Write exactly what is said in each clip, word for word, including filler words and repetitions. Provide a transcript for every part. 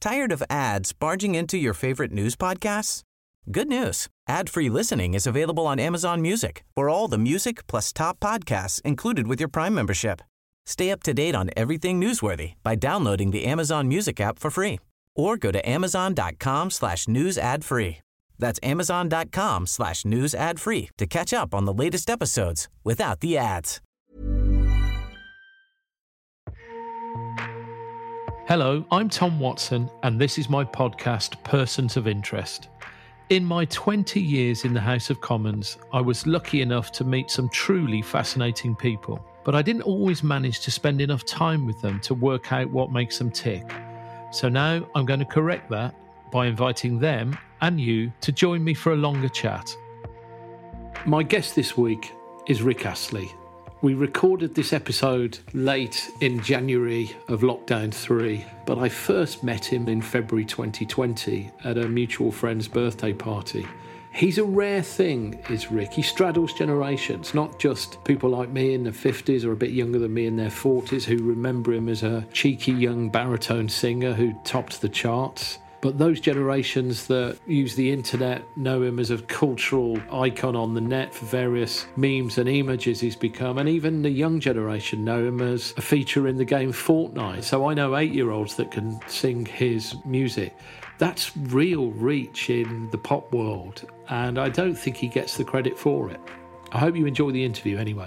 Tired of ads barging into your favorite news podcasts? Good news. Ad-free listening is available on Amazon Music for all the music plus top podcasts included with your Prime membership. Stay up to date on everything newsworthy by downloading the Amazon Music app for free or go to amazon.com slash news ad free. That's amazon.com slash news ad free to catch up on the latest episodes without the ads. Hello, I'm Tom Watson, and this is my podcast, Persons of Interest. In my twenty years in the House of Commons, I was lucky enough to meet some truly fascinating people, but I didn't always manage to spend enough time with them to work out what makes them tick. So now I'm going to correct that by inviting them and you to join me for a longer chat. My guest this week is Rick Astley. We recorded this episode late in January of Lockdown three, but I first met him in February twenty twenty at a mutual friend's birthday party. He's a rare thing, is Rick. He straddles generations, not just people like me in their fifties or a bit younger than me in their forties who remember him as a cheeky young baritone singer who topped the charts. But those generations that use the internet know him as a cultural icon on the net for various memes and images he's become. And even the young generation know him as a feature in the game Fortnite. So I know eight-year-olds that can sing his music. That's real reach in the pop world. And I don't think he gets the credit for it. I hope you enjoy the interview anyway.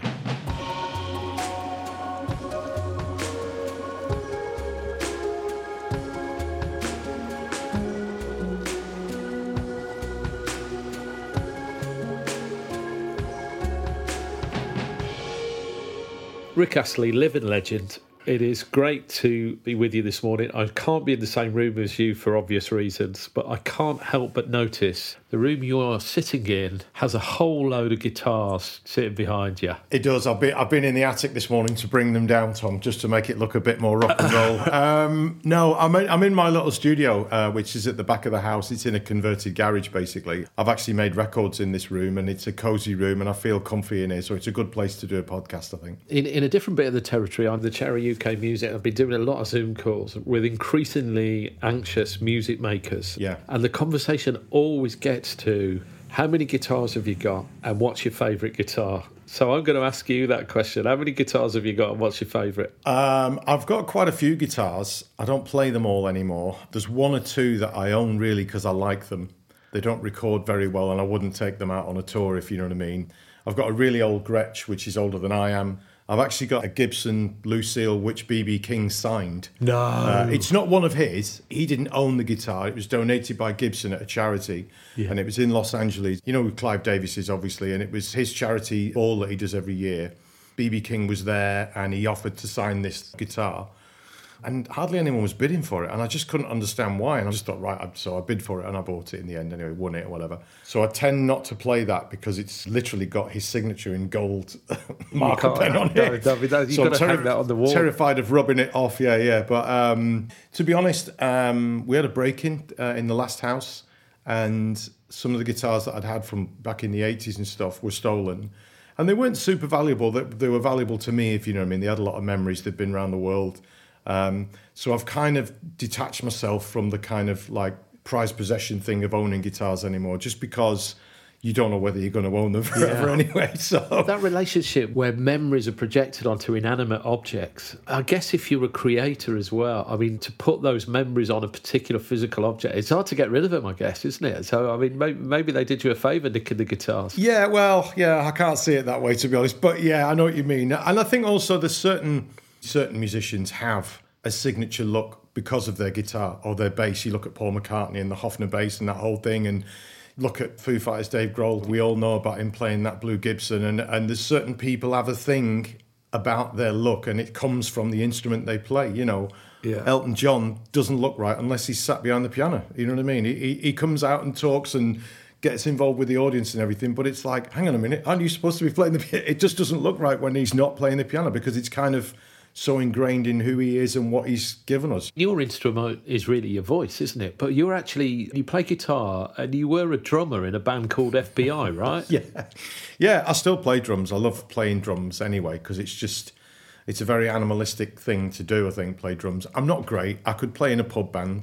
Rick Astley, living legend. It is great to be with you this morning. I can't be in the same room as you for obvious reasons, but I can't help but notice the room you're sitting in has a whole load of guitars sitting behind you. It does. I've been, I've been in the attic this morning to bring them down, Tom, just to make it look a bit more rock and roll. um, no, I'm in, I'm in my little studio, uh, which is at the back of the house. It's in a converted garage, basically. I've actually made records in this room, and it's a cosy room, and I feel comfy in here, so it's a good place to do a podcast, I think. In, in a different bit of the territory, I'm the chair of U K Music. I've been doing a lot of Zoom calls with increasingly anxious music makers. Yeah. And the conversation always gets to how many guitars have you got and what's your favourite guitar? So I'm going to ask you that question. How many guitars have you got and what's your favourite? Um, I've got quite a few guitars. I don't play them all anymore. There's one or two that I own really because I like them. They don't record very well and I wouldn't take them out on a tour, if you know what I mean. I've got a really old Gretsch, which is older than I am. I've actually got a Gibson Lucille, which B B King signed. No. Uh, it's not one of his. He didn't own the guitar. It was donated by Gibson at a charity. Yeah. And it was in Los Angeles. You know who Clive Davis is, obviously. And it was his charity ball that he does every year. B B King was there and he offered to sign this guitar. And hardly anyone was bidding for it. And I just couldn't understand why. And I just thought, right, so I bid for it and I bought it in the end anyway, won it or whatever. So I tend not to play that because it's literally got his signature in gold marker pen on no, it. No, no, you've so got to I'm hang that on the wall. Terrified of rubbing it off, yeah, yeah. But um, to be honest, um, we had a break-in uh, in the last house and some of the guitars that I'd had from back in the eighties and stuff were stolen. And they weren't super valuable. They, they were valuable to me, if you know what I mean. They had a lot of memories. They'd been around the world. Um, so I've kind of detached myself from the kind of like prized possession thing of owning guitars anymore, just because you don't know whether you're going to own them forever yeah. anyway. So that relationship where memories are projected onto inanimate objects, I guess if you're a creator as well, I mean, to put those memories on a particular physical object, it's hard to get rid of them, I guess, isn't it? So, I mean, maybe, maybe they did you a favour nicking the guitars. Yeah, well, yeah, I can't see it that way, to be honest. But yeah, I know what you mean. And I think also there's certain... Certain musicians have a signature look because of their guitar or their bass. You look at Paul McCartney and the Hofner bass and that whole thing, and look at Foo Fighters' Dave Grohl. We all know about him playing that Blue Gibson, and, and there's certain people have a thing about their look, and it comes from the instrument they play. You know, yeah. Elton John doesn't look right unless he's sat behind the piano. You know what I mean? He, he, he comes out and talks and gets involved with the audience and everything, but it's like, hang on a minute, aren't you supposed to be playing the piano? It just doesn't look right when he's not playing the piano because it's kind of so ingrained in who he is and what he's given us. Your instrument is really your voice, isn't it? But you're actually, you play guitar and you were a drummer in a band called F B I, right? yeah. Yeah, I still play drums. I love playing drums anyway because it's just, it's a very animalistic thing to do, I think, play drums. I'm not great. I could play in a pub band.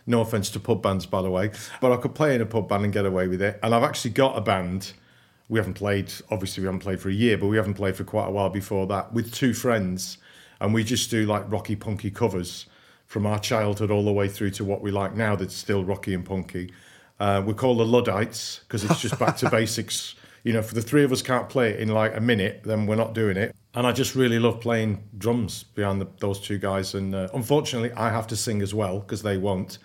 No offence to pub bands, by the way. But I could play in a pub band and get away with it. And I've actually got a band. We haven't played, obviously we haven't played for a year, but we haven't played for quite a while before that, with two friends. And we just do like rocky, punky covers from our childhood all the way through to what we like now that's still rocky and punky. Uh, we're called the Luddites because it's just back to basics. You know, if the three of us can't play it in like a minute, then we're not doing it. And I just really love playing drums behind the, those two guys. And uh, unfortunately, I have to sing as well because they won't.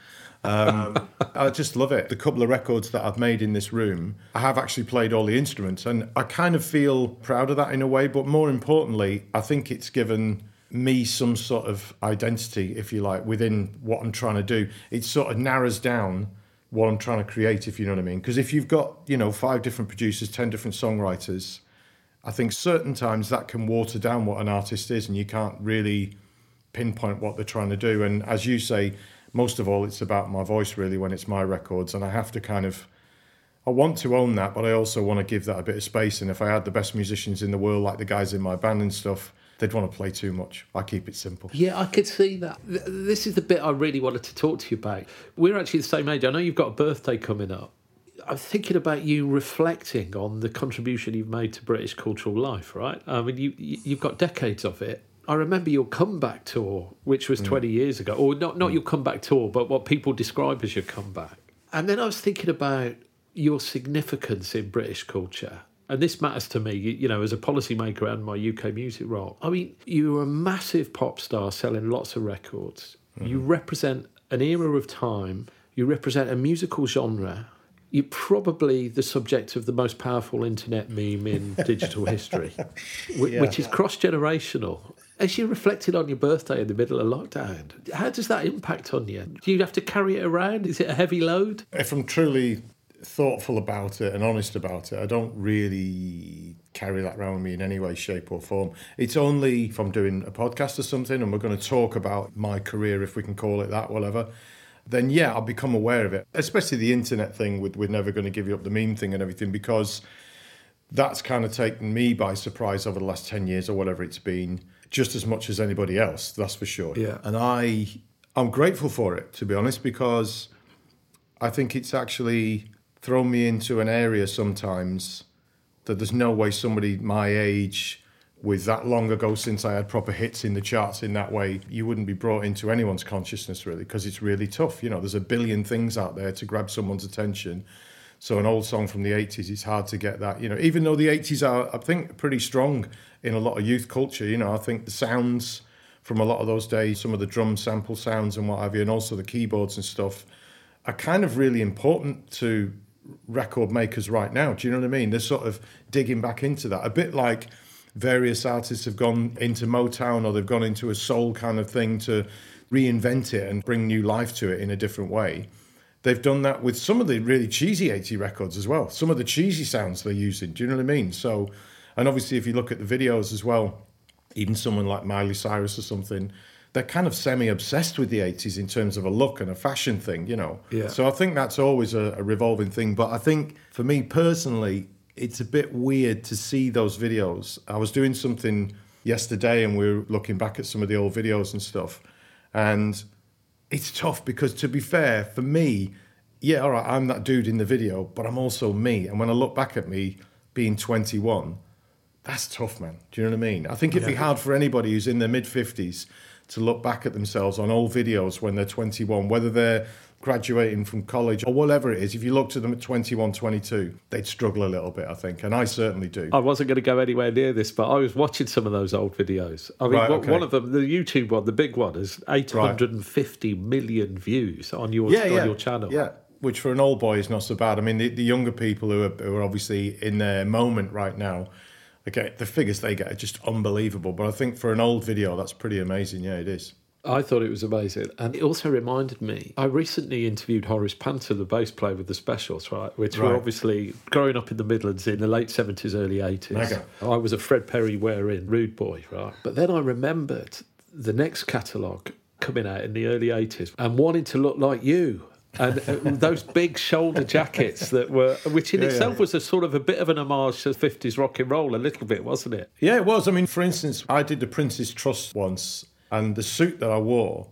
Um, I just love it. The couple of records that I've made in this room, I have actually played all the instruments. And I kind of feel proud of that in a way. But more importantly, I think it's given me some sort of identity, if you like, within what I'm trying to do. It sort of narrows down what I'm trying to create, if you know what I mean. Because if you've got, you know, five different producers, ten different songwriters, I think certain times that can water down what an artist is and you can't really pinpoint what they're trying to do. And as you say, most of all, it's about my voice really when it's my records. And I have to kind of, I want to own that, but I also want to give that a bit of space. And if I had the best musicians in the world, like the guys in my band and stuff, they'd want to play too much. I keep it simple. Yeah, I could see that. This is the bit I really wanted to talk to you about. We're actually the same age. I know you've got a birthday coming up. I'm thinking about you reflecting on the contribution you've made to British cultural life, right? I mean, you, you've got decades of it. I remember your comeback tour, which was twenty mm. years ago, or not, not mm. your comeback tour, but what people describe as your comeback. And then I was thinking about your significance in British culture. And this matters to me, you know, as a policymaker and my U K music role. I mean, you were a massive pop star selling lots of records. Mm-hmm. You represent an era of time. You represent a musical genre. You're probably the subject of the most powerful internet meme in digital history, which, yeah. which is cross-generational. As you reflected on your birthday in the middle of lockdown, how does that impact on you? Do you have to carry it around? Is it a heavy load? If I'm truly thoughtful about it and honest about it, I don't really carry that around with me in any way, shape or form. It's only if I'm doing a podcast or something and we're going to talk about my career, if we can call it that, whatever, then yeah, I'll become aware of it. Especially the internet thing with we're never going to give you up the meme thing and everything, because that's kind of taken me by surprise over the last ten years or whatever it's been, just as much as anybody else, that's for sure. Yeah. And I, I'm grateful for it, to be honest, because I think it's actually thrown me into an area sometimes that there's no way somebody my age, with that long ago since I had proper hits in the charts in that way, you wouldn't be brought into anyone's consciousness really, because it's really tough. You know, there's a billion things out there to grab someone's attention. So an old song from the eighties, it's hard to get that, you know, even though the eighties are, I think, pretty strong in a lot of youth culture. You know, I think the sounds from a lot of those days, some of the drum sample sounds and what have you, and also the keyboards and stuff, are kind of really important to record makers right now. Do you know what I mean? They're sort of digging back into that, a bit like various artists have gone into Motown or they've gone into a soul kind of thing to reinvent it and bring new life to it in a different way. They've done that with some of the really cheesy eighties records as well, some of the cheesy sounds they're using. Do you know what I mean? So, and obviously if you look at the videos as well, even someone like Miley Cyrus or something, they're kind of semi-obsessed with the eighties in terms of a look and a fashion thing, you know. Yeah. So I think that's always a, a revolving thing. But I think for me personally, it's a bit weird to see those videos. I was doing something yesterday and we were looking back at some of the old videos and stuff. And it's tough because, to be fair, for me, yeah, all right, I'm that dude in the video, but I'm also me. And when I look back at me being twenty-one, that's tough, man. Do you know what I mean? I think it'd be hard for anybody who's in their mid-fifties to look back at themselves on old videos when they're twenty-one, whether they're graduating from college or whatever it is. If you looked at them at twenty-one, twenty-two, they'd struggle a little bit, I think, and I certainly do. I wasn't going to go anywhere near this, but I was watching some of those old videos. I mean, right, okay. one of them, the YouTube one, the big one, has eight hundred fifty right. million views on your yeah, on yeah. your channel. Yeah, which for an old boy is not so bad. I mean, the, the younger people who are, who are obviously in their moment right now, okay, the figures they get are just unbelievable. But I think for an old video, that's pretty amazing. Yeah, it is. I thought it was amazing. And it also reminded me, I recently interviewed Horace Panter, the bass player with the Specials, right? Which right. were obviously growing up in the Midlands in the late seventies, early eighties. Okay. I was a Fred Perry wearing rude boy, right? But then I remembered the next catalogue coming out in the early eighties and wanting to look like you. And uh, those big shoulder jackets that were, which in yeah, itself yeah. was a sort of a bit of an homage to fifties rock and roll, a little bit, wasn't it? Yeah, it was. I mean, for instance, I did the Prince's Trust once, and the suit that I wore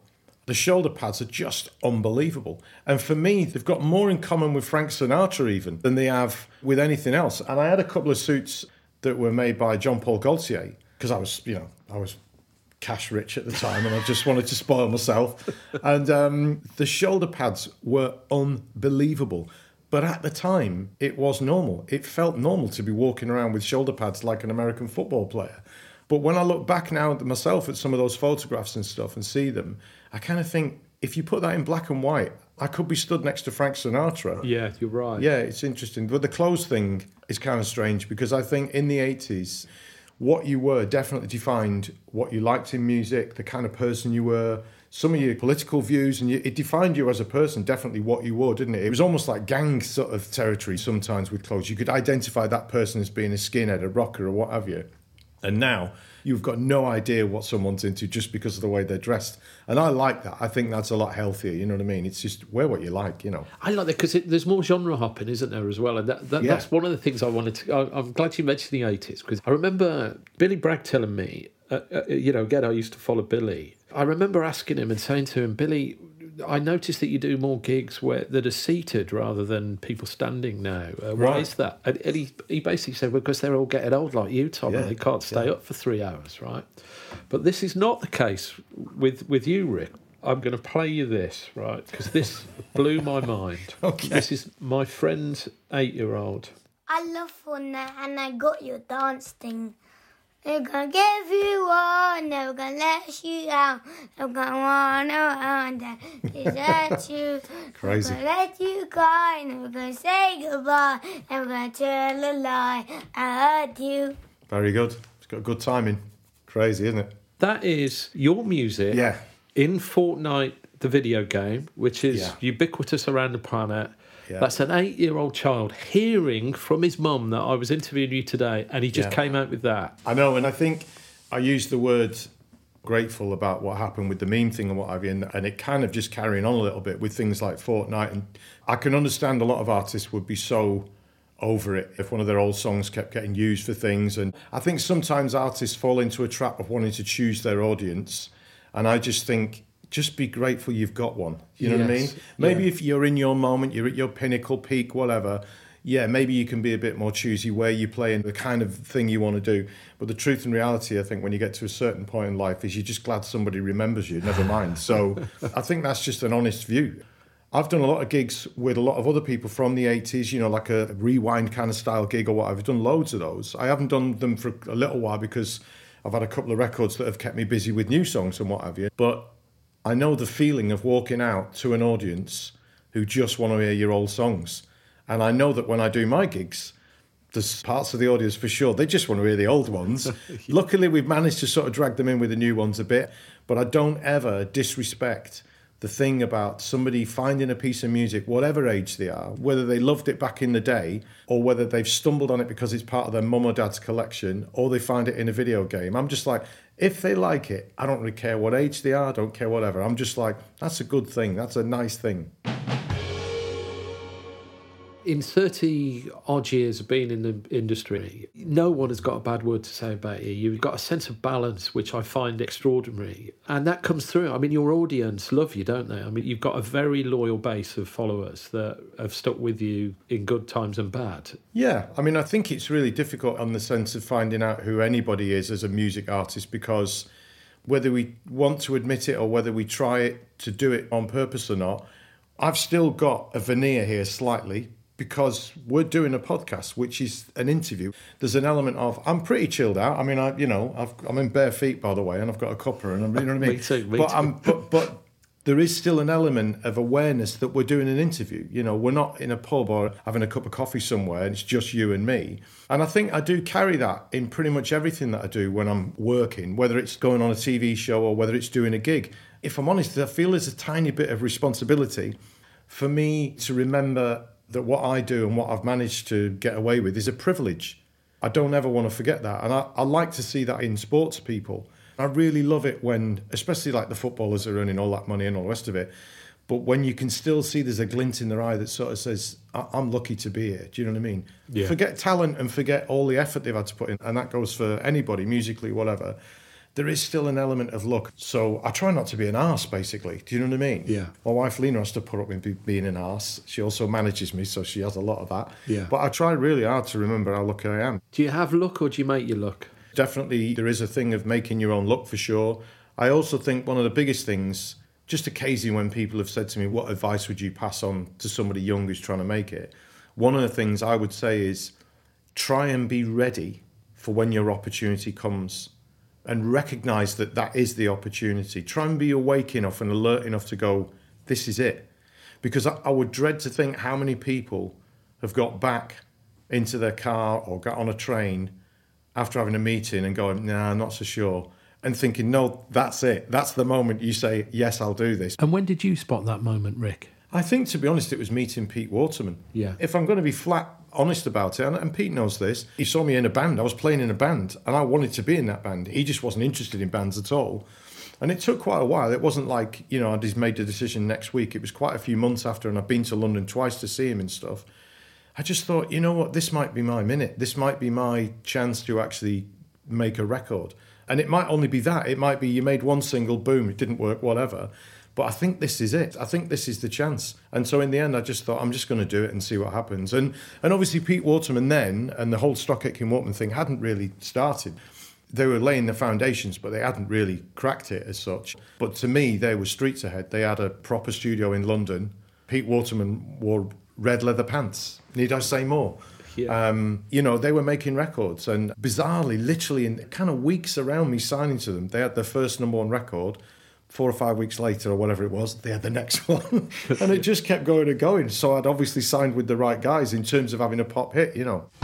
The shoulder pads are just unbelievable. And for me, they've got more in common with Frank Sinatra even than they have with anything else. And I had a couple of suits that were made by Jean Paul Gaultier because I was, you know, I was cash rich at the time and I just wanted to spoil myself. And um, the shoulder pads were unbelievable. But at the time, it was normal. It felt normal to be walking around with shoulder pads like an American football player. But when I look back now at myself at some of those photographs and stuff and see them, I kind of think, if you put that in black and white, I could be stood next to Frank Sinatra. Yeah, you're right. Yeah, it's interesting. But the clothes thing is kind of strange because I think in the eighties, what you were definitely defined what you liked in music, the kind of person you were, some of your political views, and you, it defined you as a person, definitely what you wore, didn't it? It was almost like gang sort of territory sometimes with clothes. You could identify that person as being a skinhead, a rocker, or what have you. And now you've got no idea what someone's into just because of the way they're dressed. And I like that. I think that's a lot healthier, you know what I mean? It's just wear what you like, you know. I like that because there's more genre hopping, isn't there, as well? And that, that, Yeah. that's one of the things I wanted to... I, I'm glad you mentioned the eighties because I remember Billy Bragg telling me, uh, uh, you know, again, I used to follow Billy. I remember asking him and saying to him, Billy, I noticed that you do more gigs where that are seated rather than people standing now. Uh, why Right. is that? And, and he, he basically said, well, because they're all getting old like you, Tom, Yeah, and they can't stay yeah. up for three hours, right? But this is not the case with, with you, Rick. I'm going to play you this, right? Because this blew my mind. Okay. This is my friend's eight-year-old. I love Fortnite and I got your dance thing. They're gonna give you one, never gonna let you down. They're gonna wanna under desert you. Crazy. Never gonna let you cry, never gonna say goodbye. Never gonna tell a lie, I hurt you. Very good. It's got good timing. Crazy, isn't it? That is your music Yeah. in Fortnite, the video game, which is Yeah. ubiquitous around the planet. Yeah. That's an eight-year-old child hearing from his mum that I was interviewing you today, and he just Yeah. came out with that. I know, and I think I used the word grateful about what happened with the meme thing and what have you, and, and it kind of just carrying on a little bit with things like Fortnite. And I can understand a lot of artists would be so over it if one of their old songs kept getting used for things. And I think sometimes artists fall into a trap of wanting to choose their audience. And I just think, just be grateful you've got one. You know what I mean? Yes, Maybe yeah. if you're in your moment, you're at your pinnacle, peak, whatever, yeah, maybe you can be a bit more choosy where you play and the kind of thing you want to do. But the truth and reality, I think, when you get to a certain point in life, is you're just glad somebody remembers you, never mind. So I think that's just an honest view. I've done a lot of gigs with a lot of other people from the eighties, you know, like a rewind kind of style gig or whatever. I've done loads of those. I haven't done them for a little while because I've had a couple of records that have kept me busy with new songs and what have you. But I know the feeling of walking out to an audience who just want to hear your old songs. And I know that when I do my gigs, there's parts of the audience for sure, they just want to hear the old ones. Luckily, we've managed to sort of drag them in with the new ones a bit. But I don't ever disrespect the thing about somebody finding a piece of music, whatever age they are, whether they loved it back in the day or whether they've stumbled on it because it's part of their mum or dad's collection or they find it in a video game. I'm just like, if they like it, I don't really care what age they are, I don't care whatever. I'm just like, that's a good thing. That's a nice thing. In thirty odd years of being in the industry, no one has got a bad word to say about you. You've got a sense of balance, which I find extraordinary. And that comes through. I mean, your audience love you, don't they? I mean, you've got a very loyal base of followers that have stuck with you in good times and bad. Yeah, I mean, I think it's really difficult on the sense of finding out who anybody is as a music artist because whether we want to admit it or whether we try it to do it on purpose or not, I've still got a veneer here slightly. Because we're doing a podcast, which is an interview. There's an element of, I'm pretty chilled out. I mean, I, you know, I've, I'm in bare feet, by the way, and I've got a copper, and I'm, you know what I mean? Me too, me but, too. I'm, but, but there is still an element of awareness that we're doing an interview. You know, we're not in a pub or having a cup of coffee somewhere, and it's just you and me. And I think I do carry that in pretty much everything that I do when I'm working, whether it's going on a T V show or whether it's doing a gig. If I'm honest, I feel there's a tiny bit of responsibility for me to remember that what I do and what I've managed to get away with is a privilege. I don't ever want to forget that. And I, I like to see that in sports people. I really love it when, especially like the footballers are earning all that money and all the rest of it, but when you can still see there's a glint in their eye that sort of says, I- I'm lucky to be here. Do you know what I mean? Yeah. Forget talent and forget all the effort they've had to put in. And that goes for anybody, musically, whatever. there is still an element of luck. So I try not to be an arse, basically. Do you know what I mean? Yeah. My wife Lena has to put up with me being an arse. She also manages me, so she has a lot of that. Yeah. But I try really hard to remember how lucky I am. Do you have luck or do you make your luck? Definitely there is a thing of making your own luck for sure. I also think one of the biggest things, just occasionally when people have said to me, what advice would you pass on to somebody young who's trying to make it? One of the things I would say is try and be ready for when your opportunity comes and recognise that that is the opportunity. Try and be awake enough and alert enough to go, this is it. Because I, I would dread to think how many people have got back into their car or got on a train after having a meeting and going, nah, I'm not so sure. And thinking, no, that's it. That's the moment you say, yes, I'll do this. And when did you spot that moment, Rick? I think, to be honest, it was meeting Pete Waterman. Yeah. If I'm going to be flat honest about it, and, and Pete knows this, he saw me in a band. I was playing in a band, and I wanted to be in that band. He just wasn't interested in bands at all. And it took quite a while. It wasn't like, you know, I just made the decision next week. It was quite a few months after, and I've been to London twice to see him and stuff. I just thought, you know what, this might be my minute. This might be my chance to actually make a record. And it might only be that. It might be you made one single, boom, it didn't work, whatever. But I think this is it. I think this is the chance. And so in the end, I just thought, I'm just going to do it and see what happens. And and obviously Pete Waterman then, and the whole Stock Aitken Waterman thing hadn't really started. They were laying the foundations, but they hadn't really cracked it as such. But to me, they were streets ahead. They had a proper studio in London. Pete Waterman wore red leather pants. Need I say more? Yeah. Um, you know, they were making records. And bizarrely, literally in kind of weeks around me signing to them, they had their first number one record. Four or five weeks later or whatever it was, they had the next one. And it just kept going and going. So I'd obviously signed with the right guys in terms of having a pop hit, you know.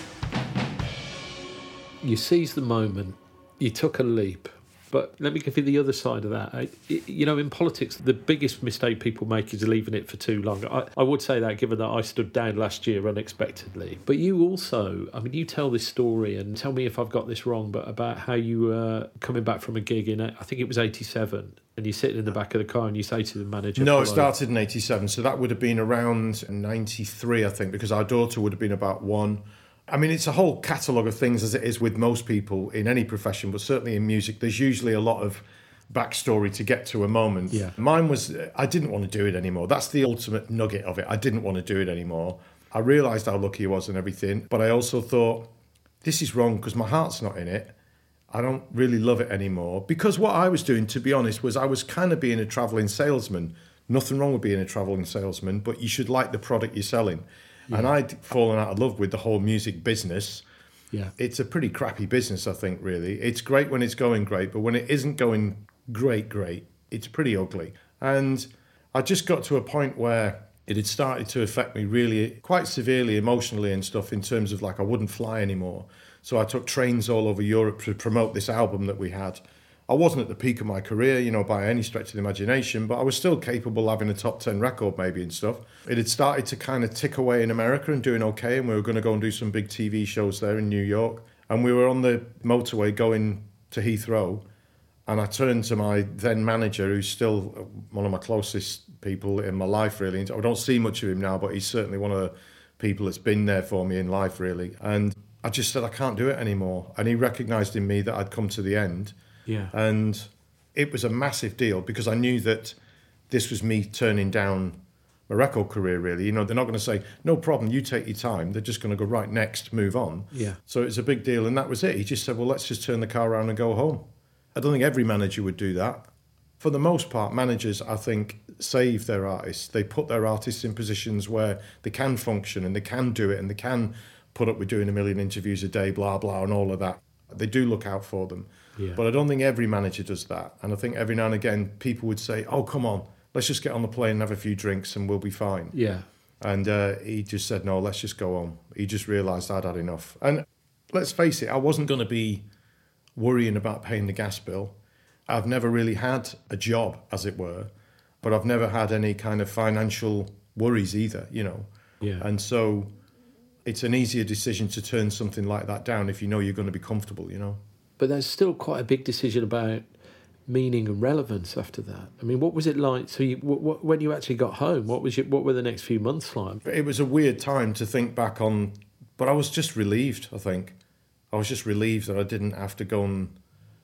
You seized the moment, you took a leap. But let me give you the other side of that. I, you know, in politics, the biggest mistake people make is leaving it for too long. I, I would say that, given that I stood down last year unexpectedly. But you also, I mean, you tell this story, and tell me if I've got this wrong, but about how you were coming back from a gig in, I think it was eighty-seven, and you're sitting in the back of the car and you say to the manager... No, it started in eighty-seven, so that would have been around ninety-three, I think, because our daughter would have been about one. I mean, it's a whole catalogue of things, as it is with most people in any profession, but certainly in music, there's usually a lot of backstory to get to a moment. Yeah. Mine was, I didn't want to do it anymore. That's the ultimate nugget of it. I didn't want to do it anymore. I realised how lucky I was and everything, but I also thought, this is wrong because my heart's not in it. I don't really love it anymore. Because what I was doing, to be honest, was I was kind of being a travelling salesman. Nothing wrong with being a travelling salesman, but you should like the product you're selling. Yeah. And I'd fallen out of love with the whole music business. Yeah, it's a pretty crappy business, I think, really. It's great when it's going great, but when it isn't going great, great, it's pretty ugly. And I just got to a point where it had started to affect me really quite severely emotionally and stuff, in terms of like I wouldn't fly anymore. So I took trains all over Europe to promote this album that we had. I wasn't at the peak of my career, you know, by any stretch of the imagination, but I was still capable of having a top ten record maybe and stuff. It had started to kind of tick away in America and doing okay, and we were going to go and do some big T V shows there in New York. And we were on the motorway going to Heathrow, and I turned to my then manager, who's still one of my closest people in my life, really. I don't see much of him now, but he's certainly one of the people that's been there for me in life, really. And I just said, I can't do it anymore. And he recognised in me that I'd come to the end. Yeah. And it was a massive deal because I knew that this was me turning down my record career, really. You know, they're not going to say, no problem, you take your time. They're just going to go, right, next, move on. Yeah. So it was a big deal, and that was it. He just said, well, let's just turn the car around and go home. I don't think every manager would do that. For the most part, managers, I think, save their artists. They put their artists in positions where they can function and they can do it and they can put up with doing a million interviews a day, blah, blah, and all of that. They do look out for them. Yeah. But I don't think every manager does that. And I think every now and again, people would say, oh, come on, let's just get on the plane and have a few drinks and we'll be fine. Yeah. And uh, he just said, no, let's just go home. He just realised I'd had enough. And let's face it, I wasn't going to be worrying about paying the gas bill. I've never really had a job, as it were, but I've never had any kind of financial worries either, you know. Yeah. And so it's an easier decision to turn something like that down if you know you're going to be comfortable, you know. But there's still quite a big decision about meaning and relevance after that. I mean, what was it like? So you, w- w- when you actually got home, what was your, what were the next few months like? It was a weird time to think back on, but I was just relieved, I think. I was just relieved that I didn't have to go and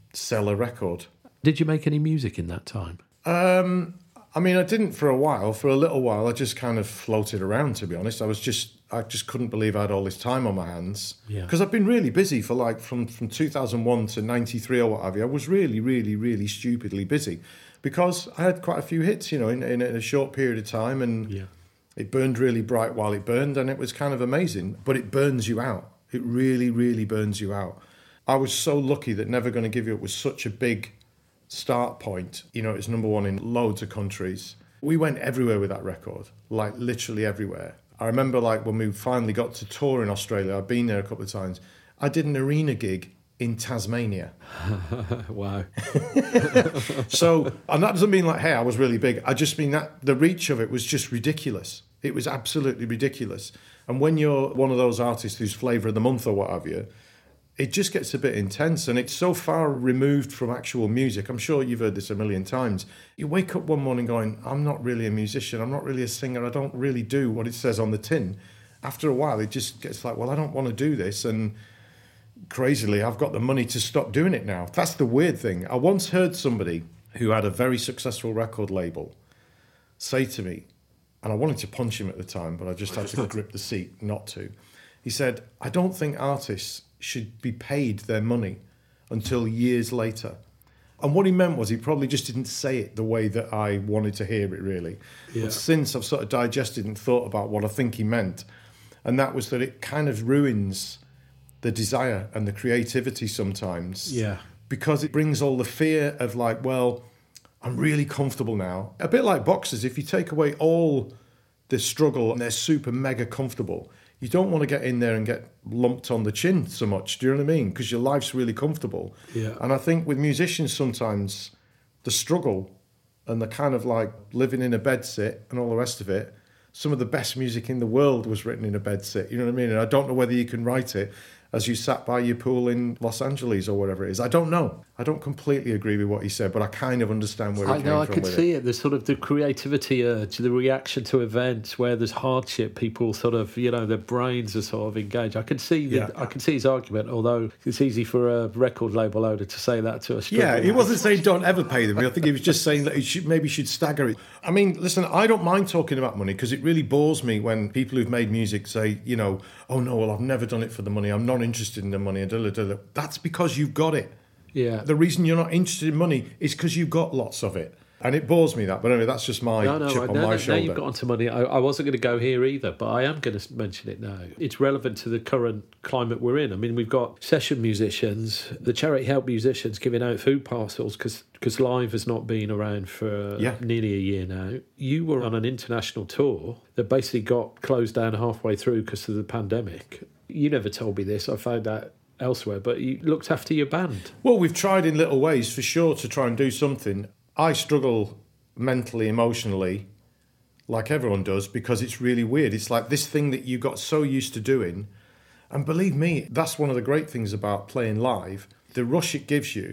sell a record. Did you make any music in that time? Um, I mean, I didn't for a while. For a little while, I just kind of floated around, to be honest. I was just, I just couldn't believe I had all this time on my hands. Yeah. Because I've been really busy for like, from, from two thousand one to ninety-three or what have you. I was really, really, really stupidly busy. Because I had quite a few hits, you know, in, in a short period of time. And yeah. it burned really bright while it burned. And it was kind of amazing. But it burns you out. It really, really burns you out. I was so lucky that Never Gonna Give You Up was such a big start point. You know, it was number one in loads of countries. We went everywhere with that record, like literally everywhere. I remember like when we finally got to tour in Australia, I've been there a couple of times, I did an arena gig in Tasmania. Wow. So, and that doesn't mean like, hey, I was really big. I just mean that the reach of it was just ridiculous. It was absolutely ridiculous. And when you're one of those artists who's flavour of the month or what have you, it just gets a bit intense, and it's so far removed from actual music. I'm sure you've heard this a million times. You wake up one morning going, I'm not really a musician, I'm not really a singer, I don't really do what it says on the tin. After a while, it just gets like, well, I don't want to do this, and crazily, I've got the money to stop doing it now. That's the weird thing. I once heard somebody who had a very successful record label say to me, and I wanted to punch him at the time, but I just had to grip the seat not to. He said, I don't think artists should be paid their money until years later. And what he meant was he probably just didn't say it the way that I wanted to hear it, really. Yeah. But since I've sort of digested and thought about what I think he meant, and that was that it kind of ruins the desire and the creativity sometimes. Yeah. Because it brings all the fear of like, well, I'm really comfortable now. A bit like boxers, if you take away all the struggle and they're super mega comfortable, you don't want to get in there and get lumped on the chin so much. Do you know what I mean? Because your life's really comfortable. Yeah. And I think with musicians sometimes, the struggle and the kind of like living in a bedsit and all the rest of it, some of the best music in the world was written in a bedsit. You know what I mean? And I don't know whether you can write it as you sat by your pool in Los Angeles or whatever it is. I don't know. I don't completely agree with what he said, but I kind of understand where he I came know, I from could with see it. it. The sort of the creativity urge, the reaction to events where there's hardship, people sort of, you know, their brains are sort of engaged. I could see the, Yeah. I could see his argument, although it's easy for a record label owner to say that to a struggling Yeah, he wasn't saying don't ever pay them. I think he was just saying that he should, maybe should stagger it. I mean, listen, I don't mind talking about money because it really bores me when people who've made music say, you know, oh no, well, I've never done it for the money. I'm not interested in the money. And da, da, da, da. That's because you've got it. Yeah. The reason you're not interested in money is because you've got lots of it. And it bores me that. But anyway, that's just my No, no, chip I- on no, my no, shoulder. now you've got onto money. I, I wasn't going to go here either, but I am going to mention it now. It's relevant to the current climate we're in. I mean, we've got session musicians, the charity help musicians giving out food parcels because because live has not been around for Yeah. nearly a year now. You were on an international tour that basically got closed down halfway through because of the pandemic. You never told me this. I found out elsewhere, but you looked after your band. Well, we've tried in little ways for sure to try and do something. I struggle mentally, emotionally, like everyone does, because it's really weird. It's like this thing that you got so used to doing. And believe me, that's one of the great things about playing live. The rush it gives you,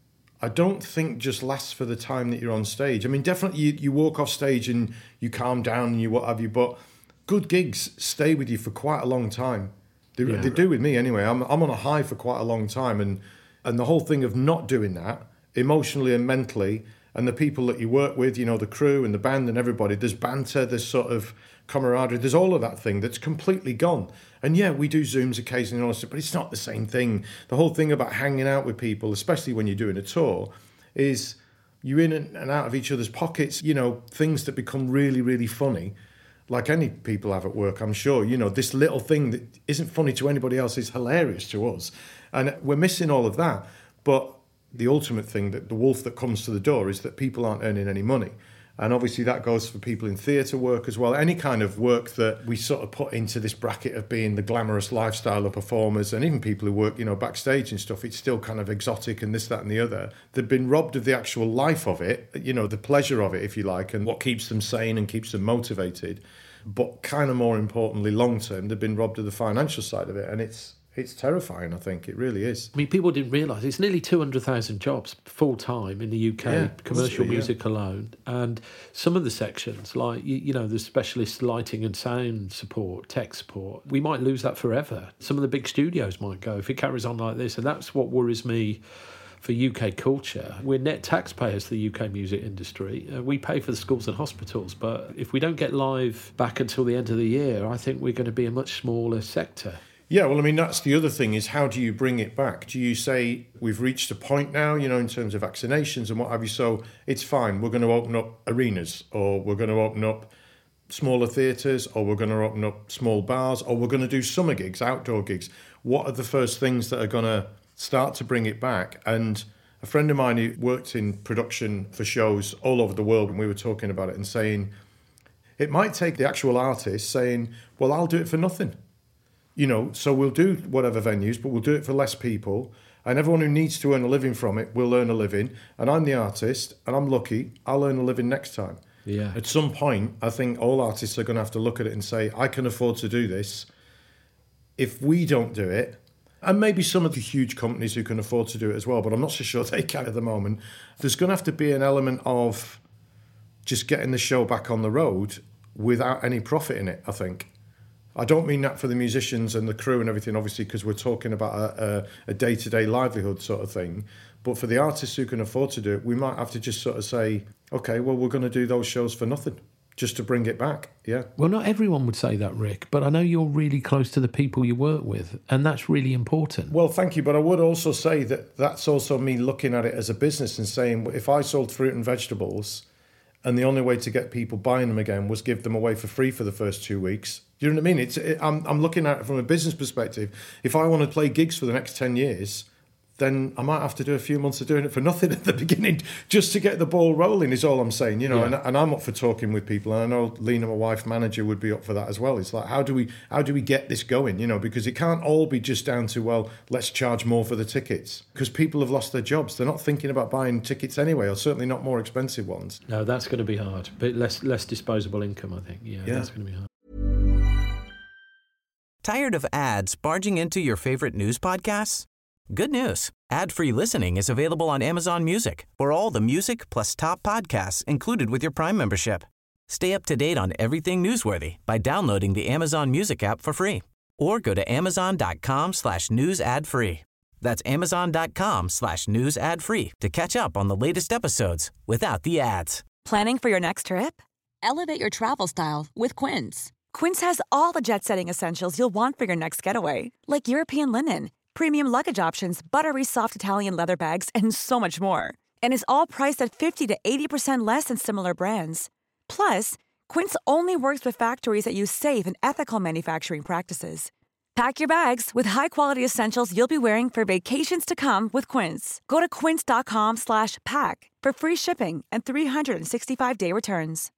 I don't think just lasts for the time that you're on stage. I mean, definitely you, you walk off stage and you calm down and you what have you, but good gigs stay with you for quite a long time. They, Yeah. they do with me anyway. I'm I'm on a high for quite a long time, and and the whole thing of not doing that emotionally and mentally, and the people that you work with, you know, the crew and the band and everybody, there's banter, there's sort of camaraderie, there's all of that thing that's completely gone. And yeah, we do Zooms occasionally, and all this, but it's not the same thing. The whole thing about hanging out with people, especially when you're doing a tour, is you're in and out of each other's pockets, you know, things that become really, really funny. Like any people have at work, I'm sure. You know, this little thing that isn't funny to anybody else is hilarious to us. And we're missing all of that. But the ultimate thing, that the wolf that comes to the door, is that people aren't earning any money. And obviously that goes for people in theatre work as well. Any kind of work that we sort of put into this bracket of being the glamorous lifestyle of performers, and even people who work, you know, backstage and stuff, it's still kind of exotic and this, that and the other. They've been robbed of the actual life of it, you know, the pleasure of it, if you like, and what keeps them sane and keeps them motivated. But kind of more importantly, long term, they've been robbed of the financial side of it. And it's it's terrifying, I think. It really is. I mean, people didn't realise it's nearly two hundred thousand jobs full-time in the U K, Yeah, commercial must be, music alone. And some of the sections, like, you, you know, the specialist lighting and sound support, tech support, we might lose that forever. Some of the big studios might go if it carries on like this. And that's what worries me for U K culture. We're net taxpayers to the U K music industry. Uh, we pay for the schools and hospitals, but if we don't get live back until the end of the year, I think we're going to be a much smaller sector. Yeah, well, I mean, that's the other thing, is how do you bring it back? Do you say we've reached a point now, you know, in terms of vaccinations and what have you, so it's fine, we're going to open up arenas, or we're going to open up smaller theatres, or we're going to open up small bars, or we're going to do summer gigs, outdoor gigs. What are the first things that are going to start to bring it back? And a friend of mine who worked in production for shows all over the world, and we were talking about it and saying, it might take the actual artist saying, well, I'll do it for nothing. You know, so we'll do whatever venues, but we'll do it for less people. And everyone who needs to earn a living from it will earn a living. And I'm the artist, and I'm lucky, I'll earn a living next time. Yeah. At some point, I think all artists are going to have to look at it and say, I can afford to do this. If we don't do it, and maybe some of the huge companies who can afford to do it as well, but I'm not so sure they can at the moment, there's going to have to be an element of just getting the show back on the road without any profit in it, I think. I don't mean that for the musicians and the crew and everything, obviously, because we're talking about a, a, a day-to-day livelihood sort of thing. But for the artists who can afford to do it, we might have to just sort of say, OK, well, we're going to do those shows for nothing, just to bring it back, yeah. Well, not everyone would say that, Rick, but I know you're really close to the people you work with, and that's really important. Well, thank you, but I would also say that that's also me looking at it as a business and saying, if I sold fruit and vegetables and the only way to get people buying them again was give them away for free for the first two weeks... Do you know what I mean? It's it, I'm I'm looking at it from a business perspective. If I want to play gigs for the next ten years, then I might have to do a few months of doing it for nothing at the beginning, just to get the ball rolling. Is all I'm saying, you know. Yeah. And and I'm up for talking with people, and I know Lena, my wife, manager, would be up for that as well. It's like, how do we how do we get this going? You know, because it can't all be just down to, well, let's charge more for the tickets, because people have lost their jobs. They're not thinking about buying tickets anyway, or certainly not more expensive ones. No, that's going to be hard. But less less disposable income, I think. Yeah, yeah. That's going to be hard. Tired of ads barging into your favorite news podcasts? Good news. Ad-free listening is available on Amazon Music for all the music plus top podcasts included with your Prime membership. Stay up to date on everything newsworthy by downloading the Amazon Music app for free or go to amazon.com slash news ad free. That's amazon.com slash news ad free to catch up on the latest episodes without the ads. Planning for your next trip? Elevate your travel style with Quince. Quince has all the jet-setting essentials you'll want for your next getaway, like European linen, premium luggage options, buttery soft Italian leather bags, and so much more. And is all priced at fifty to eighty percent less than similar brands. Plus, Quince only works with factories that use safe and ethical manufacturing practices. Pack your bags with high-quality essentials you'll be wearing for vacations to come with Quince. Go to quince.com slash pack for free shipping and three sixty-five day returns.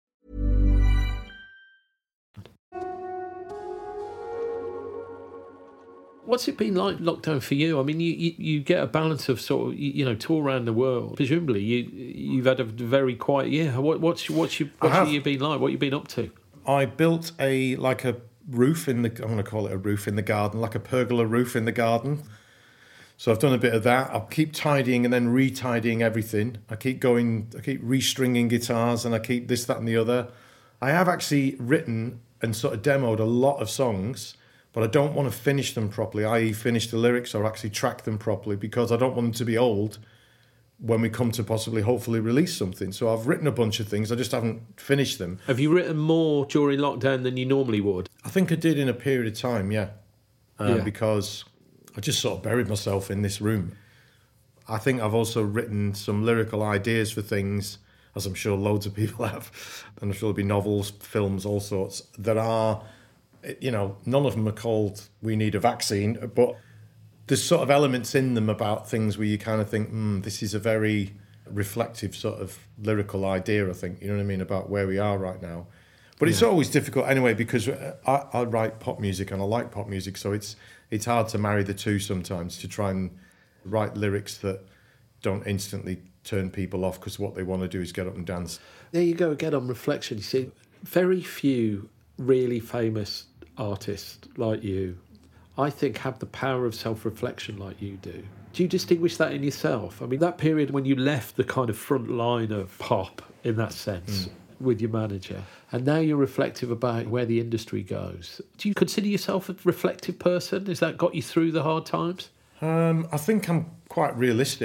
What's it been like lockdown for you? I mean, you, you, you get a balance of sort of, you, you know, tour around the world. Presumably, you you've had a very quiet year. What, what's what's your what's your year been like? What have you been up to? I built a like a roof in the. I'm going to call it a roof in the garden, like a pergola roof in the garden. So I've done a bit of that. I'll keep tidying and then retidying everything. I keep going. I keep restringing guitars, and I keep this, that, and the other. I have actually written and sort of demoed a lot of songs, but I don't want to finish them properly, that is finish the lyrics or actually track them properly, because I don't want them to be old when we come to possibly, hopefully, release something. So I've written a bunch of things, I just haven't finished them. Have you written more during lockdown than you normally would? I think I did in a period of time, yeah. Uh, yeah. Because I just sort of buried myself in this room. I think I've also written some lyrical ideas for things, as I'm sure loads of people have, and I'm sure there'll be novels, films, all sorts, that are... You know, none of them are called We Need a Vaccine, but there's sort of elements in them about things where you kind of think, hmm, this is a very reflective sort of lyrical idea, I think, you know what I mean, about where we are right now. But yeah. It's always difficult anyway, because I, I write pop music and I like pop music, so it's it's hard to marry the two sometimes, to try and write lyrics that don't instantly turn people off because what they want to do is get up and dance. There you go again on reflection. You see, very few really famous artists like you, I think, have the power of self-reflection like you do. Do you distinguish that in yourself? I mean, that period when you left the kind of front line of pop in that sense mm. with your manager, and now you're reflective about where the industry goes. Do you consider yourself a reflective person? Has that got you through the hard times? Um, I think I'm quite realistic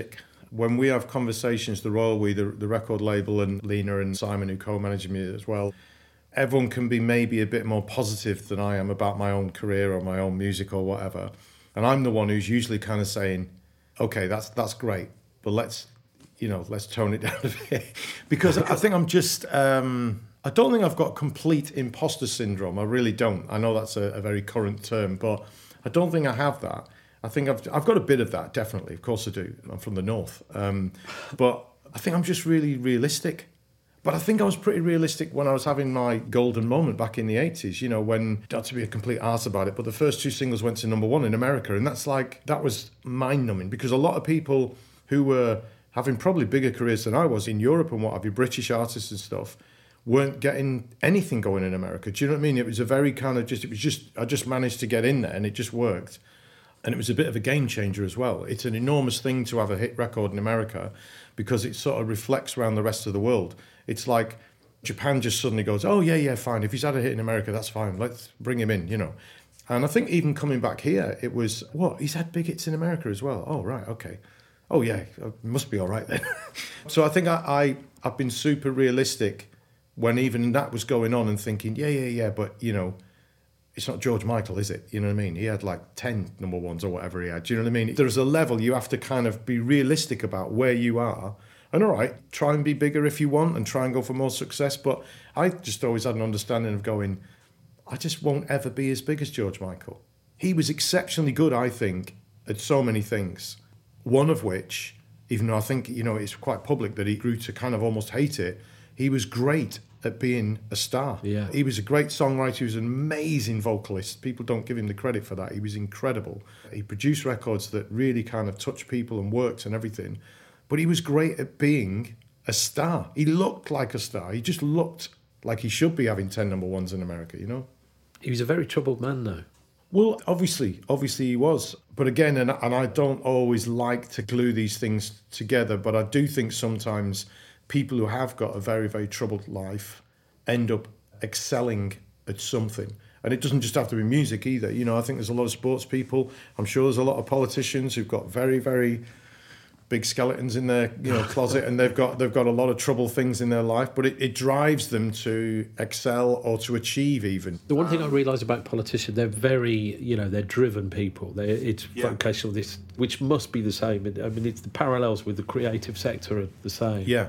When we have conversations, the Royal We, the, the record label, and Lena and Simon, who co-manage me as well, everyone can be maybe a bit more positive than I am about my own career or my own music or whatever. And I'm the one who's usually kind of saying, okay, that's that's great, but let's, you know, let's tone it down a bit. Because I think I'm just, um, I don't think I've got complete imposter syndrome. I really don't. I know that's a, a very current term, but I don't think I have that. I think I've I've got a bit of that, definitely. Of course I do. I'm from the north. Um, but I think I'm just really realistic. But I think I was pretty realistic when I was having my golden moment back in the eighties, you know, when, not to be a complete arse about it, but the first two singles went to number one in America. And that's like, that was mind-numbing, because a lot of people who were having probably bigger careers than I was in Europe and what have you, British artists and stuff, weren't getting anything going in America. Do you know what I mean? It was a very kind of just, it was just, I just managed to get in there and it just worked. And it was a bit of a game changer as well. It's an enormous thing to have a hit record in America because it sort of reflects around the rest of the world. It's like Japan just suddenly goes, oh, yeah, yeah, fine. If he's had a hit in America, that's fine. Let's bring him in, you know. And I think even coming back here, it was, what, he's had big hits in America as well? Oh, right, okay. Oh, yeah, it must be all right then. So I think I, I, I've been super realistic when even that was going on and thinking, yeah, yeah, yeah, but, you know, it's not George Michael, is it? You know what I mean? He had like ten number ones or whatever he had. Do you know what I mean? There's a level you have to kind of be realistic about where you are. And all right, try and be bigger if you want and try and go for more success. But I just always had an understanding of going, I just won't ever be as big as George Michael. He was exceptionally good, I think, at so many things. One of which, even though I think, you know, it's quite public that he grew to kind of almost hate it, he was great at being a star. Yeah. He was a great songwriter. He was an amazing vocalist. People don't give him the credit for that. He was incredible. He produced records that really kind of touched people and worked and everything. But he was great at being a star. He looked like a star. He just looked like he should be having ten number ones in America, you know? He was a very troubled man, though. Well, obviously, obviously he was. But again, and, and I don't always like to glue these things together, but I do think sometimes people who have got a very, very troubled life end up excelling at something. And it doesn't just have to be music either. You know, I think there's a lot of sports people. I'm sure there's a lot of politicians who've got very, very big skeletons in their, you know, closet, and they've got they've got a lot of trouble things in their life, but it, it drives them to excel or to achieve even. The one thing I realise about politicians, they're very, you know, they're driven people. They're, it's Yeah. vocational, this, which must be the same. I mean, it's the parallels with the creative sector are the same. Yeah.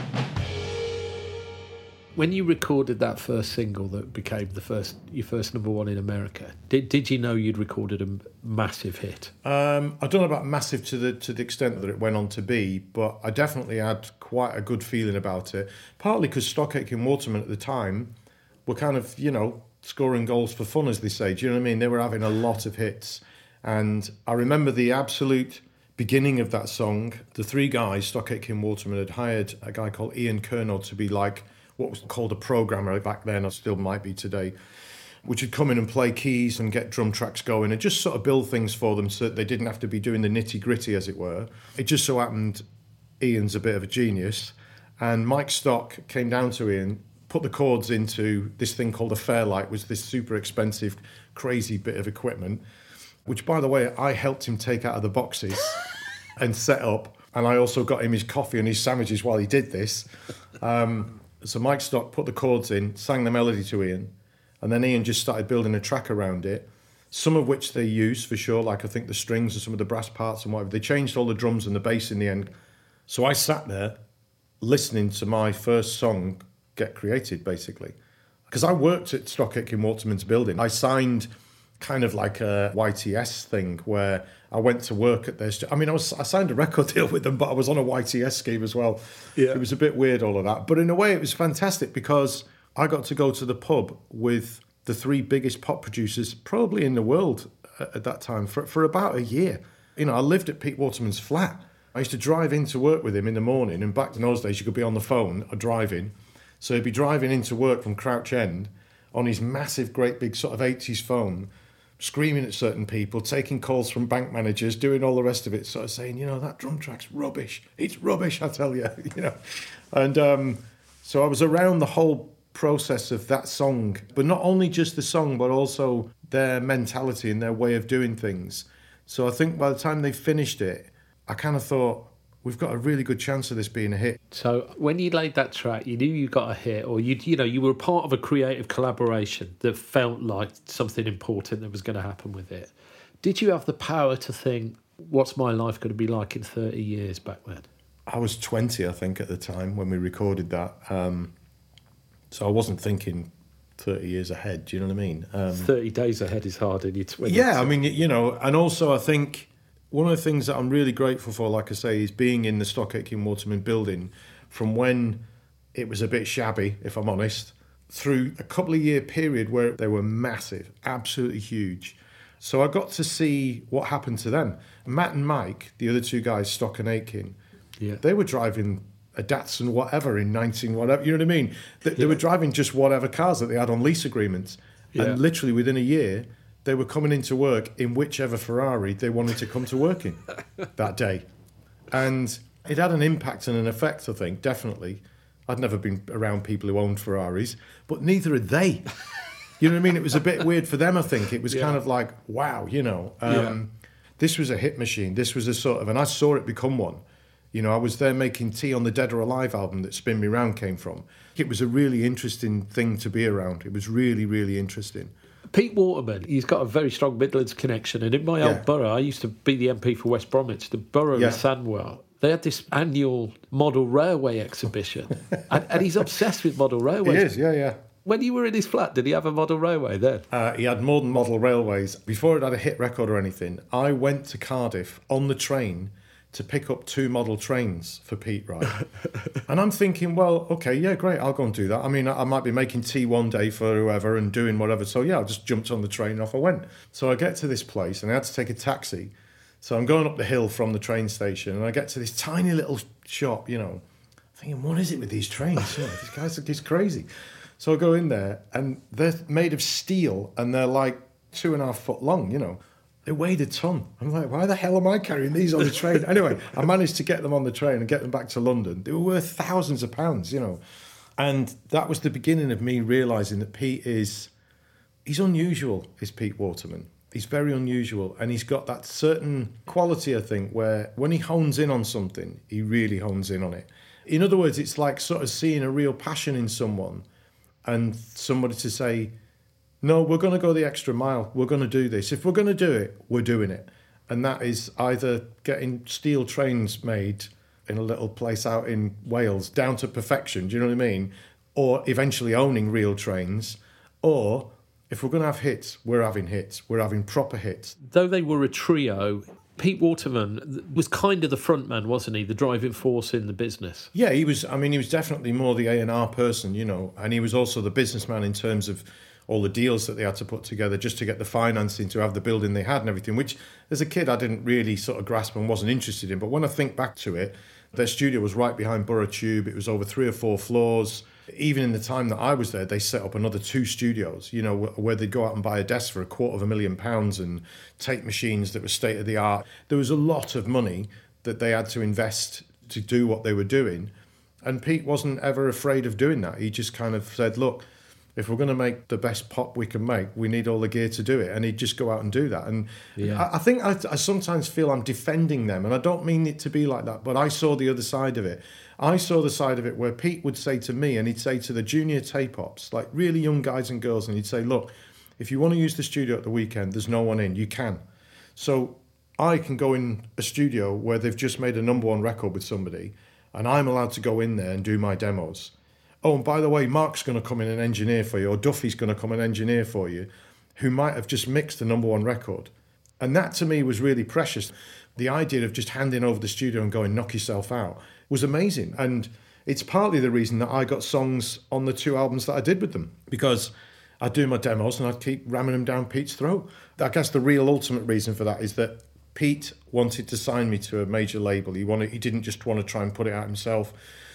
When you recorded that first single that became the first your first number one in America, did did you know you'd recorded a massive hit? Um, I don't know about massive to the to the extent that it went on to be, but I definitely had quite a good feeling about it. Partly because Stock Aitken Waterman at the time were kind of, you know, scoring goals for fun, as they say. Do you know what I mean? They were having a lot of hits. And I remember the absolute beginning of that song. The three guys, Stock Aitken Waterman, had hired a guy called Ian Kernow to be like what was called a programmer back then, or still might be today, which would come in and play keys and get drum tracks going and just sort of build things for them so that they didn't have to be doing the nitty-gritty, as it were. It just so happened Ian's a bit of a genius, and Mike Stock came down to Ian, put the chords into this thing called a Fairlight, was this super expensive, crazy bit of equipment, which, by the way, I helped him take out of the boxes and set up, and I also got him his coffee and his sandwiches while he did this. Um, So Mike Stock put the chords in, sang the melody to Ian, and then Ian just started building a track around it, some of which they used for sure, like I think the strings and some of the brass parts and whatever. They changed all the drums and the bass in the end. So I sat there listening to my first song get created, basically. Because I worked at Stock Aitken Waterman's building. I signed kind of like a Y T S thing where I went to work at their... I mean, I was I signed a record deal with them, but I was on a Y T S scheme as well. Yeah. It was a bit weird, all of that. But in a way, it was fantastic because I got to go to the pub with the three biggest pop producers probably in the world at that time for, for about a year. You know, I lived at Pete Waterman's flat. I used to drive into work with him in the morning, and back in those days, you could be on the phone or driving. So he'd be driving into work from Crouch End on his massive, great big sort of eighties phone, screaming at certain people, taking calls from bank managers, doing all the rest of it, sort of saying, you know, that drum track's rubbish. It's rubbish, I tell you, you know. And um, so I was around the whole process of that song, but not only just the song, but also their mentality and their way of doing things. So I think by the time they finished it, I kind of thought, we've got a really good chance of this being a hit. So when you laid that track, you knew you got a hit, or you you know you were part of a creative collaboration that felt like something important that was going to happen with it. Did you have the power to think, what's my life going to be like in thirty years back then? I was twenty, I think, at the time when we recorded that. Um, so I wasn't thinking thirty years ahead, do you know what I mean? Um, thirty days ahead is hard in your twenties. Yeah, I mean, you know, and also I think one of the things that I'm really grateful for, like I say, is being in the Stock Aitken Waterman building from when it was a bit shabby, if I'm honest, through a couple of year period where they were massive, absolutely huge. So I got to see what happened to them. Matt and Mike, the other two guys, Stock and Aitken, yeah. they were driving a Datsun whatever in nineteen whatever, you know what I mean? They, they yeah. were driving just whatever cars that they had on lease agreements. Yeah. And literally within a year, they were coming into work in whichever Ferrari they wanted to come to work in that day. And it had an impact and an effect, I think, definitely. I'd never been around people who owned Ferraris, but neither had they. You know what I mean? It was a bit weird for them, I think. It was yeah. kind of like, wow, you know. Um, yeah. This was a hit machine. This was a sort of, and I saw it become one. You know, I was there making tea on the Dead or Alive album that Spin Me Round came from. It was a really interesting thing to be around. It was really, really interesting. Pete Waterman, he's got a very strong Midlands connection. And in my old yeah. borough, I used to be the M P for West Bromwich, the borough yeah. of Sandwell. They had this annual model railway exhibition. and, and he's obsessed with model railways. He is, yeah, yeah. When you were in his flat, did he have a model railway then? Uh, he had more than model railways. Before it had a hit record or anything, I went to Cardiff on the train to pick up two model trains for Pete Wright. And I'm thinking, well, okay, yeah, great, I'll go and do that. I mean, I might be making tea one day for whoever and doing whatever. So, yeah, I just jumped on the train and off I went. So I get to this place and I had to take a taxi. So I'm going up the hill from the train station and I get to this tiny little shop, you know, thinking, what is it with these trains? You know, these guys are just crazy. So I go in there and they're made of steel and they're like two and a half foot long, you know. They weighed a ton. I'm like, why the hell am I carrying these on the train? Anyway, I managed to get them on the train and get them back to London. They were worth thousands of pounds, you know. And that was the beginning of me realising that Pete is, he's unusual, is Pete Waterman. He's very unusual. And he's got that certain quality, I think, where when he hones in on something, he really hones in on it. In other words, it's like sort of seeing a real passion in someone and somebody to say, no, we're going to go the extra mile. We're going to do this. If we're going to do it, we're doing it. And that is either getting steel trains made in a little place out in Wales down to perfection, do you know what I mean? Or eventually owning real trains. Or if we're going to have hits, we're having hits. We're having proper hits. Though they were a trio, Pete Waterman was kind of the front man, wasn't he? The driving force in the business. Yeah, he was. I mean, he was definitely more the A and R person, you know. And he was also the businessman in terms of all the deals that they had to put together just to get the financing to have the building they had and everything, which as a kid I didn't really sort of grasp and wasn't interested in. But when I think back to it, their studio was right behind Borough Tube. It was over three or four floors. Even in the time that I was there, they set up another two studios, you know, where they'd go out and buy a desk for a quarter of a million pounds and tape machines that were state of the art. There was a lot of money that they had to invest to do what they were doing. And Pete wasn't ever afraid of doing that. He just kind of said, look, if we're going to make the best pop we can make, we need all the gear to do it. And he'd just go out and do that. And yeah. I, I think I, I sometimes feel I'm defending them. And I don't mean it to be like that, but I saw the other side of it. I saw the side of it where Pete would say to me, and he'd say to the junior tape ops, like really young guys and girls, and he'd say, look, if you want to use the studio at the weekend, there's no one in, you can. So I can go in a studio where they've just made a number one record with somebody, and I'm allowed to go in there and do my demos. Oh, and by the way, Mark's going to come in and engineer for you, or Duffy's going to come and engineer for you, who might have just mixed the number one record. And that to me was really precious. The idea of just handing over the studio and going, knock yourself out, was amazing. And it's partly the reason that I got songs on the two albums that I did with them, because I'd do my demos and I'd keep ramming them down Pete's throat. I guess the real ultimate reason for that is that Pete wanted to sign me to a major label. He wanted, he didn't just want to try and put it out himself.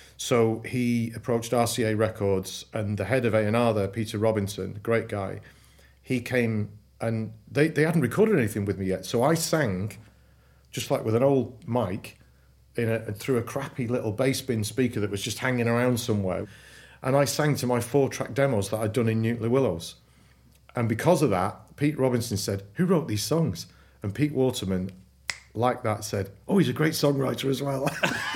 So he approached R C A Records, and the head of A and R there, Peter Robinson, great guy, he came and they, they hadn't recorded anything with me yet. So I sang, just like with an old mic, in a, through a crappy little bass bin speaker that was just hanging around somewhere. And I sang to my four-track demos that I'd done in Nuclear Willows. And because of that, Pete Robinson said, who wrote these songs? And Pete Waterman like that said, oh, he's a great songwriter as well.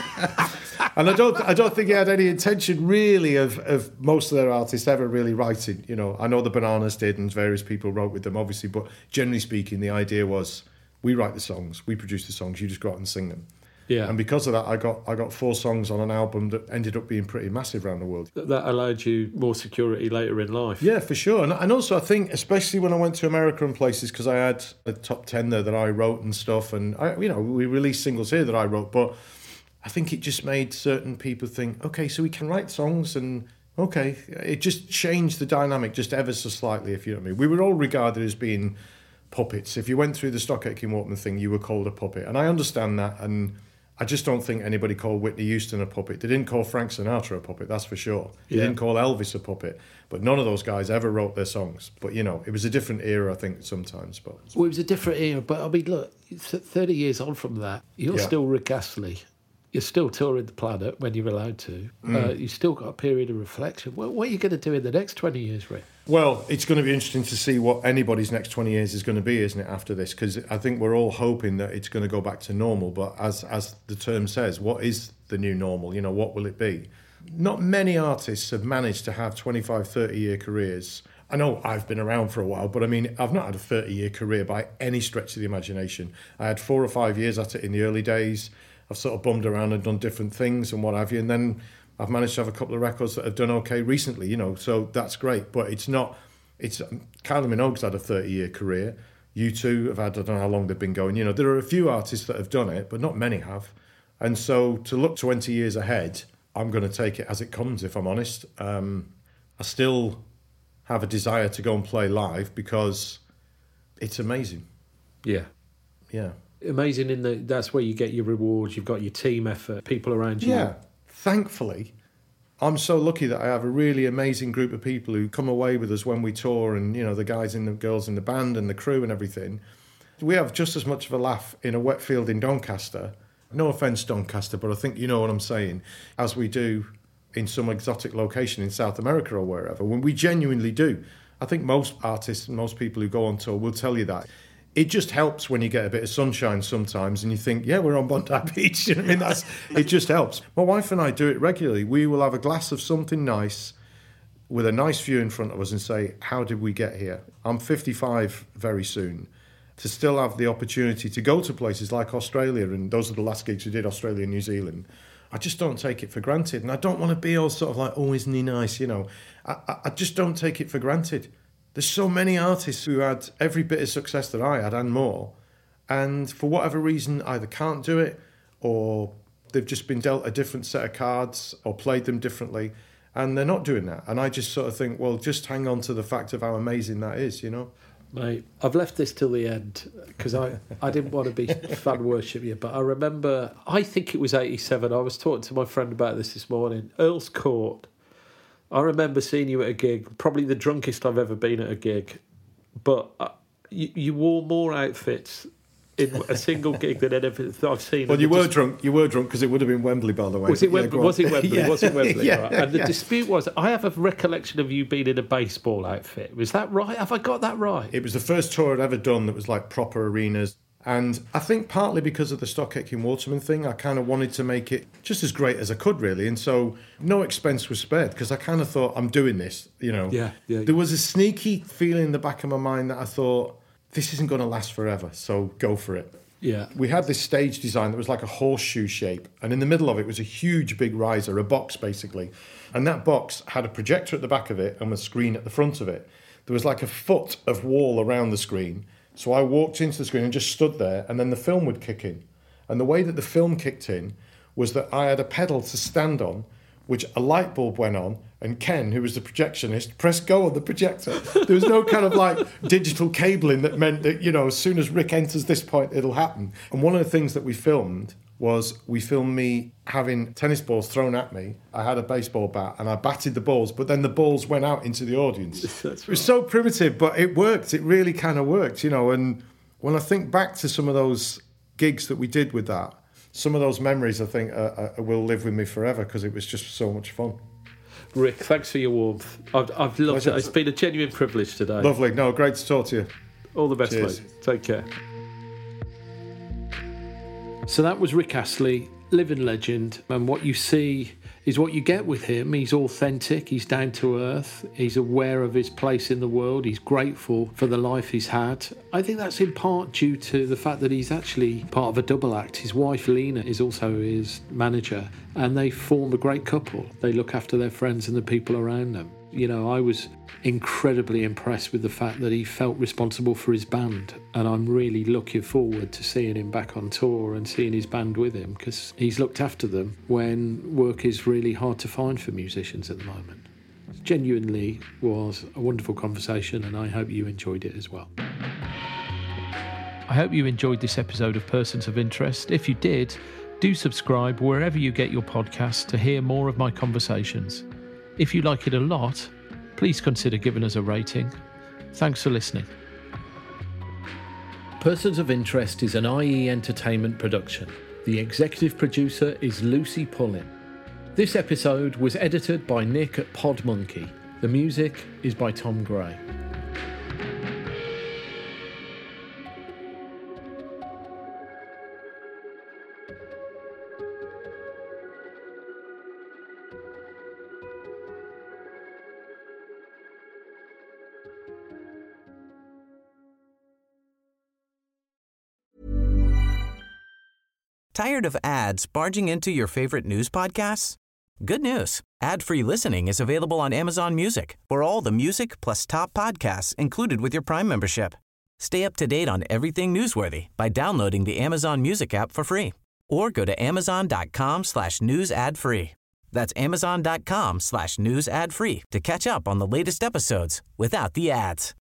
And I don't I don't think he had any intention really of, of most of their artists ever really writing. You know, I know the Bananas did and various people wrote with them, obviously, but generally speaking, the idea was we write the songs, we produce the songs, you just go out and sing them. Yeah. And because of that, I got I got four songs on an album that ended up being pretty massive around the world. That allowed you more security later in life. Yeah, for sure. And, and also I think, especially when I went to America and places, because I had a top ten there that I wrote and stuff, and I, you know, we released singles here that I wrote, but I think it just made certain people think, okay, so we can write songs, and okay, it just changed the dynamic just ever so slightly, if you know what I mean. We were all regarded as being puppets. If you went through the Stock Aitken Waterman thing, you were called a puppet. And I understand that, and I just don't think anybody called Whitney Houston a puppet. They didn't call Frank Sinatra a puppet, that's for sure. They yeah. didn't call Elvis a puppet. But none of those guys ever wrote their songs. But, you know, it was a different era, I think, sometimes. But Well, it was a different era, but, I mean, look, thirty years on from that, you're Yeah. still Rick Astley. You're still touring the planet when you're allowed to. Mm. Uh, you've still got a period of reflection. What, what are you going to do in the next twenty years, Rick? Well, it's going to be interesting to see what anybody's next twenty years is going to be, isn't it, after this? Because I think we're all hoping that it's going to go back to normal. But as as the term says, what is the new normal? You know, what will it be? Not many artists have managed to have twenty-five, thirty-year careers. I know I've been around for a while, but I mean, I've not had a thirty-year career by any stretch of the imagination. I had four or five years at it in the early days. I've sort of bummed around and done different things and what have you. And then I've managed to have a couple of records that have done okay recently, you know, so that's great. But it's not, it's, Kylie Minogue's had a thirty-year career. U two have had, I don't know how long they've been going. You know, there are a few artists that have done it, but not many have. And so to look twenty years ahead, I'm going to take it as it comes, if I'm honest. Um, I still have a desire to go and play live because it's amazing. Yeah. Yeah. Amazing in the that's where you get your rewards, you've got your team effort, people around you. Yeah, thankfully, I'm so lucky that I have a really amazing group of people who come away with us when we tour, and, you know, the guys and the girls in the band and the crew and everything. We have just as much of a laugh in a wet field in Doncaster, no offence Doncaster, but I think you know what I'm saying, as we do in some exotic location in South America or wherever, when we genuinely do. I think most artists and most people who go on tour will tell you that. It just helps when you get a bit of sunshine sometimes and you think, yeah, we're on Bondi Beach. You know what I mean? That's, it just helps. My wife and I do it regularly. We will have a glass of something nice with a nice view in front of us and say, how did we get here? I'm fifty-five very soon. To still have the opportunity to go to places like Australia, and those are the last gigs we did, Australia and New Zealand, I just don't take it for granted. And I don't want to be all sort of like, oh, isn't he nice? You know, I, I just don't take it for granted. There's so many artists who had every bit of success that I had and more, and for whatever reason either can't do it or they've just been dealt a different set of cards or played them differently, and they're not doing that. And I just sort of think, well, just hang on to the fact of how amazing that is, you know? Mate, I've left this till the end because I, I didn't want to be fan worship you, but I remember, I think it was eighty-seven, I was talking to my friend about this this morning, Earl's Court. I remember seeing you at a gig, probably the drunkest I've ever been at a gig, but uh, you, you wore more outfits in a single gig than anything I've seen. Well, you were dis- drunk. You were drunk because it would have been Wembley, by the way. Was it Yeah, Wembley? go on. Was it Wembley? Yeah. Was it Wembley? Yeah, Right. And the yeah. dispute was, I have a recollection of you being in a baseball outfit. Was that right? Have I got that right? It was the first tour I'd ever done that was like proper arenas. And I think partly because of the Stock Aitken Waterman thing, I kind of wanted to make it just as great as I could, really. And so no expense was spared because I kind of thought, I'm doing this, you know. Yeah, yeah. There was a sneaky feeling in the back of my mind that I thought, this isn't going to last forever, so go for it. Yeah. We had this stage design that was like a horseshoe shape, and in the middle of it was a huge big riser, a box basically. And that box had a projector at the back of it and a screen at the front of it. There was like a foot of wall around the screen. So I walked into the screen and just stood there, and then the film would kick in. And the way that the film kicked in was that I had a pedal to stand on, which a light bulb went on, and Ken, who was the projectionist, pressed go on the projector. There was no kind of like digital cabling that meant that, you know, as soon as Rick enters this point, it'll happen. And one of the things that we filmed was we filmed me having tennis balls thrown at me. I had a baseball bat and I batted the balls, but then the balls went out into the audience. That's It was so primitive, but it worked. It really kind of worked, you know. And when I think back to some of those gigs that we did with that, some of those memories, I think, uh, uh, will live with me forever because it was just so much fun. Rick, thanks for your warmth. I've, I've loved Pleasure. it. It's been a genuine privilege today. Lovely. No, great to talk to you. All the best, Cheers. mate. Take care. So that was Rick Astley, living legend, and what you see is what you get with him. He's authentic, he's down to earth, he's aware of his place in the world, he's grateful for the life he's had. I think that's in part due to the fact that he's actually part of a double act. His wife Lena is also his manager, and they form a great couple. They look after their friends and the people around them. You know, I was incredibly impressed with the fact that he felt responsible for his band, and I'm really looking forward to seeing him back on tour and seeing his band with him, because he's looked after them when work is really hard to find for musicians at the moment. It genuinely was a wonderful conversation, and I hope you enjoyed it as well. I hope you enjoyed this episode of Persons of Interest. If you did, do subscribe wherever you get your podcasts to hear more of my conversations. If you like it a lot, please consider giving us a rating. Thanks for listening. Persons of Interest is an I E Entertainment production. The executive producer is Lucy Pullin. This episode was edited by Nick at Podmonkey. The music is by Tom Gray. Tired of ads barging into your favorite news podcasts? Good news. Ad-free listening is available on Amazon Music for all the music plus top podcasts included with your Prime membership. Stay up to date on everything newsworthy by downloading the Amazon Music app for free or go to amazon.com slash news ad free. That's amazon.com slash news ad free to catch up on the latest episodes without the ads.